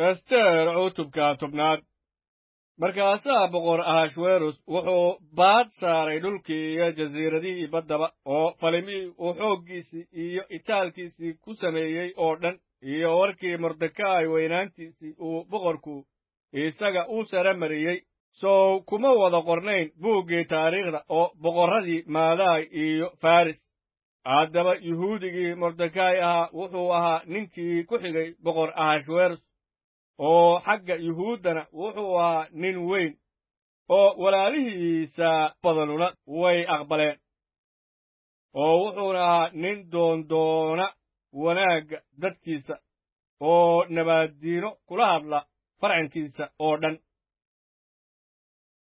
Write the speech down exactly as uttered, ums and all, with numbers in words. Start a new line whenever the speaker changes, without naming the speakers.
ester cutubka tobnaad markaasaa boqor ahashweros wuxuu baad saaray dhulkii iyo jasiiradihii baddaba oo falimihii uu xooggiisii iyo itaalkiisii ku sameeyey oo dhan iyo warkii mordekay weynaantiisii uu boqorku isaga u sare mariyey sow kuma wada qornayn buuggii taariikhda oo boqorradii maaday iyo faris haddaba yuhuudigii mordekay ahaa wuxuu ahaa ninkii ku xigay boqor ahashweros oo xagga yuhuuddana wuxuu ahaa nin weyn oo walaalihiisa badanuna way aqbaleen oo wuxuuna ahaa nin doondoona wanaagga dadkiisa oo nabaaddiino kula hadla farcankiisa oo dhan